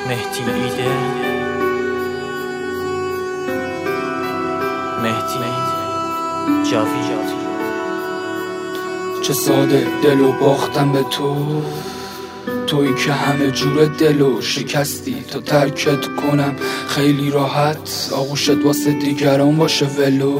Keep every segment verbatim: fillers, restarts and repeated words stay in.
مهدی ایده مهدی جاوی چه ساده دلو باختم به تو، تویی که همه جور دلو شکستی تا ترکت کنم خیلی راحت، آغوشت واسه دیگران باشه ولو.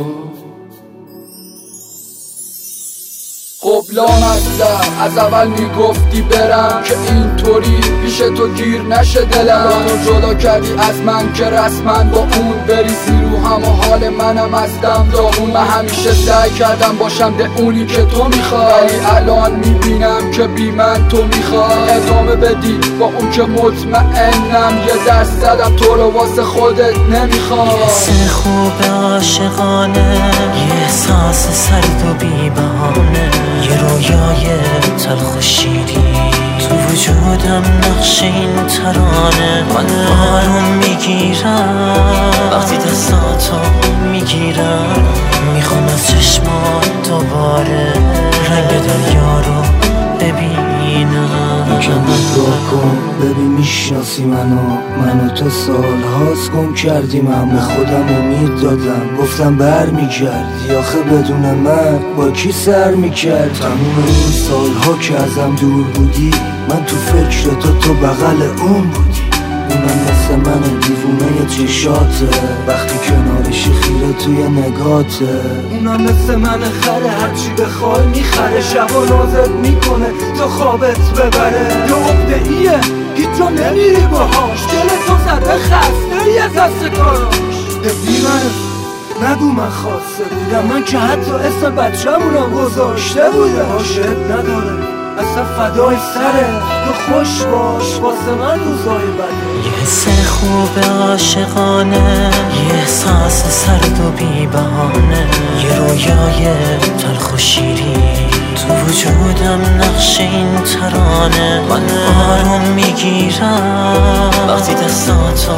قبلان هستم از اول میگفتی برم که اینطوری پیش تو گیر نشه دلم، تو جدا کردی از من که رسما با اون بریزی رو هم و حال منم هستم داغون. من همیشه سعی کردم باشم ده اونی که تو میخوای، ولی الان میبینم که بی من تو میخوای ادامه بدی با اون که مطمئنم یه دست زدم تو رو واسه خودت نمیخوای. یه حس خوب عاشقانه، یه احساس سرد و بی بهانه، یه رویای تلخ و شیرین تو وجودم نقش این ترانه. من آروم میگیرم وقتی دستاتو میگیرم، میخوام از چشمات دوباره رنگ دریا رو ببینم. کم نگاه کن ببین میشناسی منو، منو تا سال هاست گم کردیم، هم به خودم امید دادم گفتم بر میگردی، آخه بدون من با کی سر میکرد. تموم اون سالها که ازم دور بودی، من تو فکر تو تو بغل اون بودی. اونم مثل من دیوونه چشاته، وقتی کنارشی خیره توی نگاته. اونم مثل من خره، هرچی بخوای میخره، شب و نازت میکنه تا خوابت ببره. یه عقده ایه هیچ جا نمیری باهاش، دل تو زده خسته یه دست کاراش. ببی منو نگو من خواسته بودم، من که حتی اسم بچه‌مونم گذاشته بودم. عاشق نداره اصلا فدای سره، تو خوش باش واسه من روزای بده. یه حس خوب عاشقانه، یه احساس سرد و بی بهانه، یه رویای تلخ و شیرین تو وجودم نقش این ترانه. من آروم میگیرم وقتی دستاتو